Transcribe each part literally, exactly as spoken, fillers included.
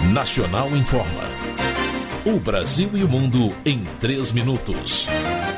Nacional Informa. O Brasil e o mundo em três minutos.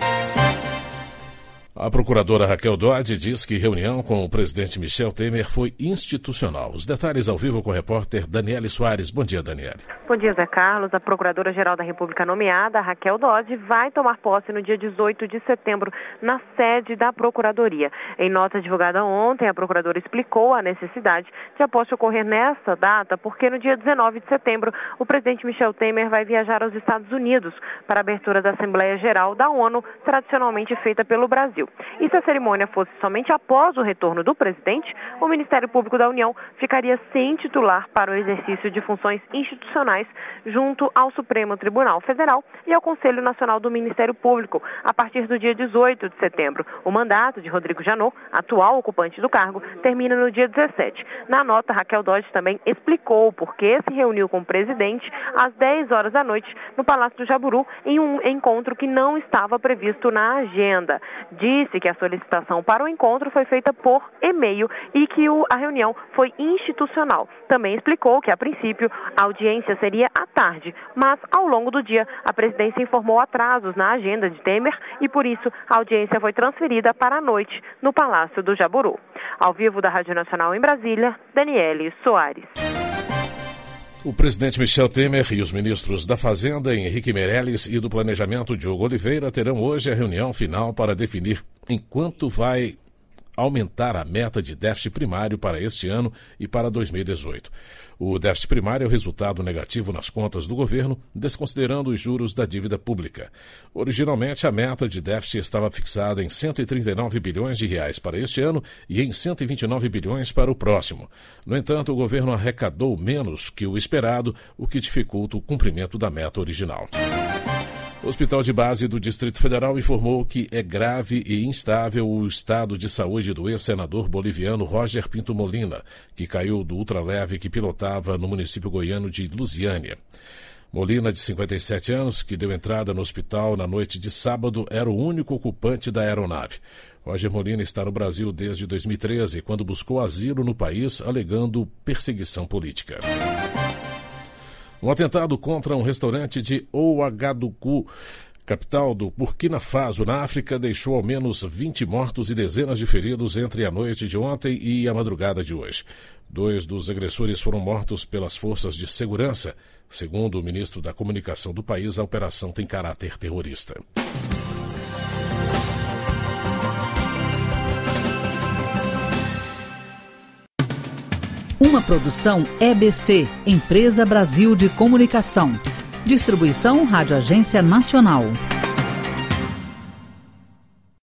A procuradora Raquel Dodge diz que reunião com o presidente Michel Temer foi institucional. Os detalhes ao vivo com o repórter Daniele Soares. Bom dia, Daniele. Bom dia, Zé Carlos. A Procuradora-Geral da República nomeada, Raquel Dodge, vai tomar posse no dia dezoito de setembro, na sede da Procuradoria. Em nota divulgada ontem, a Procuradora explicou a necessidade de a posse ocorrer nessa data, porque no dia dezenove de setembro, o presidente Michel Temer vai viajar aos Estados Unidos para a abertura da Assembleia Geral da ONU, tradicionalmente feita pelo Brasil. E se a cerimônia fosse somente após o retorno do presidente, o Ministério Público da União ficaria sem titular para o exercício de funções institucionais junto ao Supremo Tribunal Federal e ao Conselho Nacional do Ministério Público, a partir do dia dezoito de setembro. O mandato de Rodrigo Janot, atual ocupante do cargo, termina no dia dezessete. Na nota, Raquel Dodge também explicou por que se reuniu com o presidente às dez horas da noite no Palácio do Jaburu, em um encontro que não estava previsto na agenda. Disse que a solicitação para o encontro foi feita por e-mail e que o, a reunião foi institucional. Também explicou que, a princípio, a audiência seria à tarde, mas, ao longo do dia, a presidência informou atrasos na agenda de Temer e, por isso, a audiência foi transferida para a noite no Palácio do Jaburu. Ao vivo da Rádio Nacional em Brasília, Daniele Soares. O presidente Michel Temer e os ministros da Fazenda, Henrique Meirelles, e do Planejamento, Diogo Oliveira, terão hoje a reunião final para definir em quanto vai aumentar a meta de déficit primário para este ano e para dois mil e dezoito. O déficit primário é o resultado negativo nas contas do governo, desconsiderando os juros da dívida pública. Originalmente, a meta de déficit estava fixada em cento e trinta e nove bilhões de reais para este ano e em cento e vinte e nove bilhões para o próximo. No entanto, o governo arrecadou menos que o esperado, o que dificulta o cumprimento da meta original. O Hospital de Base do Distrito Federal informou que é grave e instável o estado de saúde do ex-senador boliviano Roger Pinto Molina, que caiu do ultraleve que pilotava no município goiano de Lusiânia. Molina, de cinquenta e sete anos, que deu entrada no hospital na noite de sábado, era o único ocupante da aeronave. Roger Molina está no Brasil desde dois mil e treze, quando buscou asilo no país, alegando perseguição política. Um atentado contra um restaurante de Ouagadougou, capital do Burkina Faso, na África, deixou ao menos vinte mortos e dezenas de feridos entre a noite de ontem e a madrugada de hoje. Dois dos agressores foram mortos pelas forças de segurança. Segundo o ministro da Comunicação do país, a operação tem caráter terrorista. Uma produção E B C, Empresa Brasil de Comunicação. Distribuição Rádio Agência Nacional.